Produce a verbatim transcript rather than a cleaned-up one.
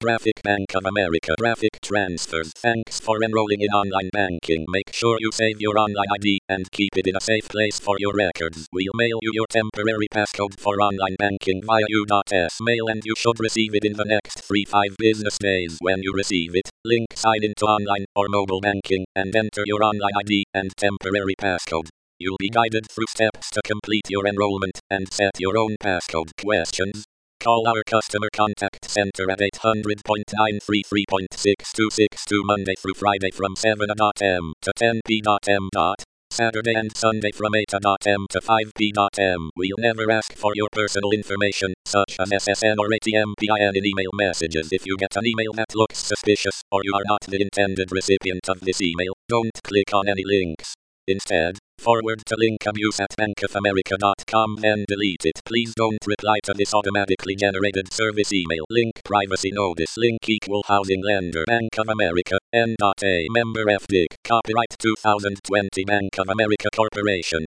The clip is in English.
Graphic Bank of America Graphic Transfers. Thanks for enrolling in online banking. Make sure you save your online I D and keep it in a safe place for your records. We'll mail you your temporary passcode for online banking via U.S Mail and you should receive it in the next three to five business days. When you receive it, link sign into online or mobile banking and enter your online I D and temporary passcode. You'll be guided through steps to complete your enrollment and set your own passcode. Questions? Call our customer contact center at eight hundred, nine three three, six two six two Monday through Friday from seven a m to ten p m. Saturday and Sunday from eight a m to five p m. We'll never ask for your personal information, such as S S N or A T M PIN in email messages. If you get an email that looks suspicious, or you are not the intended recipient of this email, don't click on any links. Instead, forward to link abuse at bankofamerica dot com and delete it. Please don't reply to this automatically generated service email. Link privacy notice. Link equal housing lender. Bank of America. N.A. Member F D I C. Copyright two thousand twenty Bank of America Corporation.